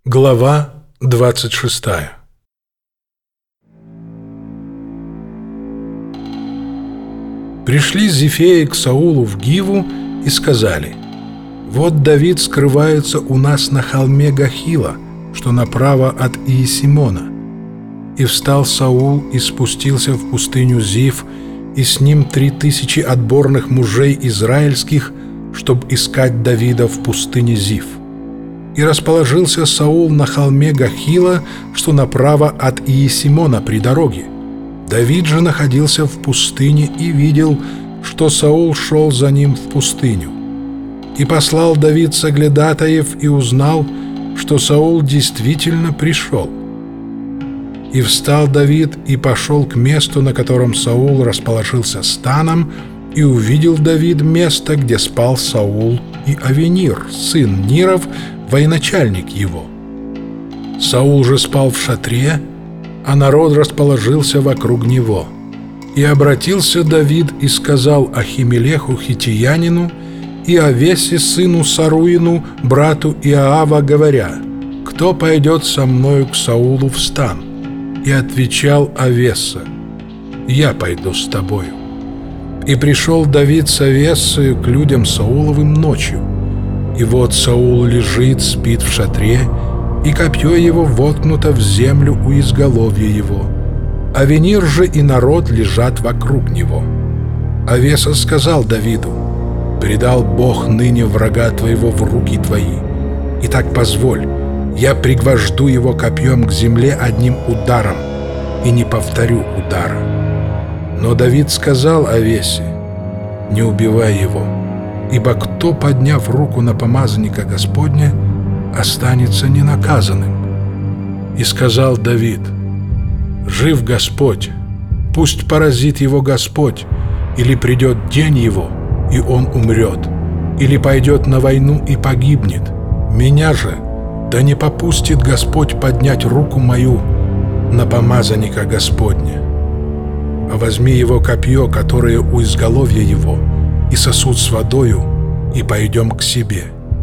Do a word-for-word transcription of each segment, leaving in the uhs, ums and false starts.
Глава двадцать шестая. Пришли Зефеи к Саулу в Гиву и сказали: «Вот Давид скрывается у нас на холме Гахила, что направо от Иесимона». И встал Саул и спустился в пустыню Зив, и с ним три тысячи отборных мужей израильских, чтоб искать Давида в пустыне Зив. И расположился Саул на холме Гахила, что направо от Иесимона при дороге. Давид же находился в пустыне и видел, что Саул шел за ним в пустыню. И послал Давид соглядатаев и узнал, что Саул действительно пришел. И встал Давид и пошел к месту, на котором Саул расположился станом, и увидел Давид место, где спал Саул и Авенир, сын Ниров, военачальник его. Саул же спал в шатре, а народ расположился вокруг него. И обратился Давид и сказал Ахимелеху хитиянину и Авесе сыну Саруину, брату Иоава, говоря: «Кто пойдет со мною к Саулу в стан?» И отвечал Авеса: «Я пойду с тобою». И пришел Давид с Авесою к людям Сауловым ночью. И вот Саул лежит, спит в шатре, и копье его воткнуто в землю у изголовья его. Авенир же и народ лежат вокруг него. Авеса сказал Давиду: «Предал Бог ныне врага твоего в руки твои. Итак, позволь, я пригвожду его копьем к земле одним ударом, и не повторю удара». Но Давид сказал Авесе: «Не убивай его, ибо кто, подняв руку на помазанника Господня, останется ненаказанным». И сказал Давид: «Жив Господь, пусть поразит его Господь, или придет день его, и он умрет, или пойдет на войну и погибнет. Меня же да не попустит Господь поднять руку мою на помазанника Господня. А возьми его копье, которое у изголовья его, и сосуд с водою, и пойдем к себе».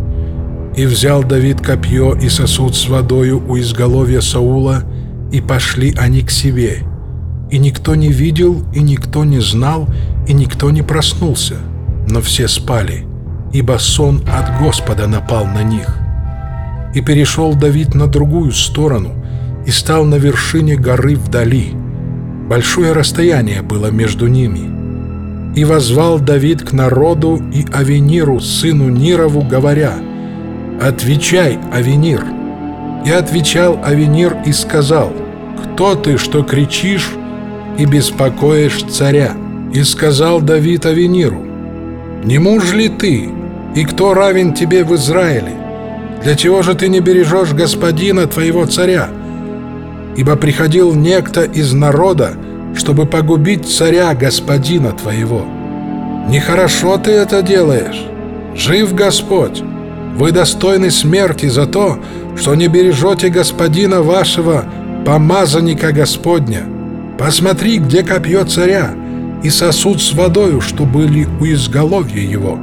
И взял Давид копье и сосуд с водою у изголовья Саула, и пошли они к себе. И никто не видел, и никто не знал, и никто не проснулся, но все спали, ибо сон от Господа напал на них. И перешел Давид на другую сторону, и стал на вершине горы вдали. Большое расстояние было между ними. И воззвал Давид к народу и Авениру, сыну Нирову, говоря: «Отвечай, Авенир». И отвечал Авенир и сказал: «Кто ты, что кричишь и беспокоишь царя?» И сказал Давид Авениру: «Не муж ли ты, и кто равен тебе в Израиле? Для чего же ты не бережешь господина твоего царя? Ибо приходил некто из народа, чтобы погубить царя господина твоего. Нехорошо ты это делаешь. Жив Господь! Вы достойны смерти за то, что не бережете господина вашего, помазанника Господня. Посмотри, где копье царя и сосуд с водою, что были у изголовья его».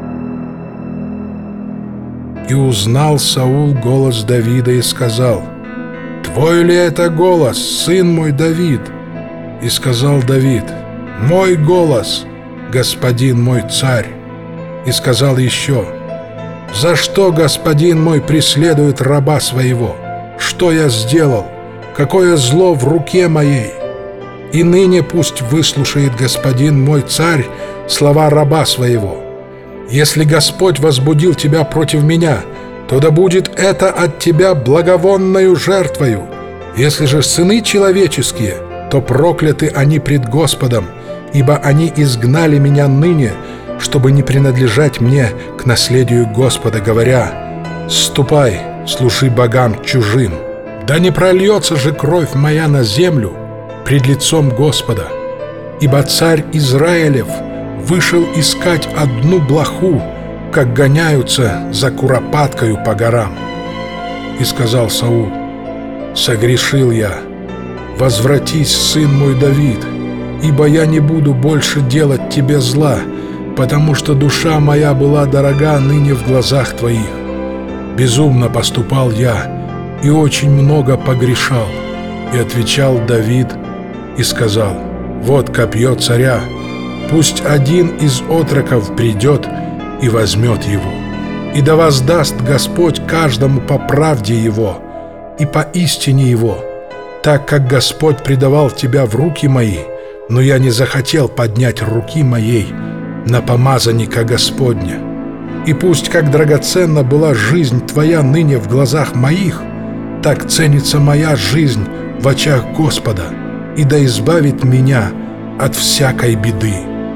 И узнал Саул голос Давида и сказал: «Твой ли это голос, сын мой Давид?» И сказал Давид: «Мой голос, господин мой царь». И сказал еще: «За что господин мой преследует раба своего? Что я сделал? Какое зло в руке моей? И ныне пусть выслушает господин мой царь слова раба своего. Если Господь возбудил тебя против меня, то да будет это от тебя благовонною жертвою. Если же сыны человеческие, то прокляты они пред Господом, ибо они изгнали меня ныне, чтобы не принадлежать мне к наследию Господа, говоря: ступай, служи богам чужим. Да не прольется же кровь моя на землю пред лицом Господа, ибо царь Израилев вышел искать одну блоху, как гоняются за куропаткою по горам». И сказал Саул: «Согрешил я. Возвратись, сын мой Давид, ибо я не буду больше делать тебе зла, потому что душа моя была дорога ныне в глазах твоих. Безумно поступал я, и очень много погрешал». И отвечал Давид и сказал: «Вот копье царя, пусть один из отроков придет и возьмет его, и да воздаст Господь каждому по правде его и по истине его, так как Господь предавал тебя в руки мои, но я не захотел поднять руки моей на помазанника Господня. И пусть, как драгоценна была жизнь твоя ныне в глазах моих, так ценится моя жизнь в очах Господа, и да избавит меня от всякой беды».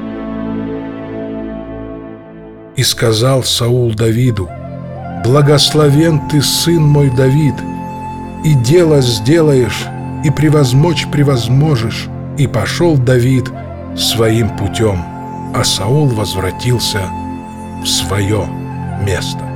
И сказал Саул Давиду: «Благословен ты, сын мой Давид, и дело сделаешь, и превозмочь превозможешь». И пошел Давид своим путем, а Саул возвратился в свое место.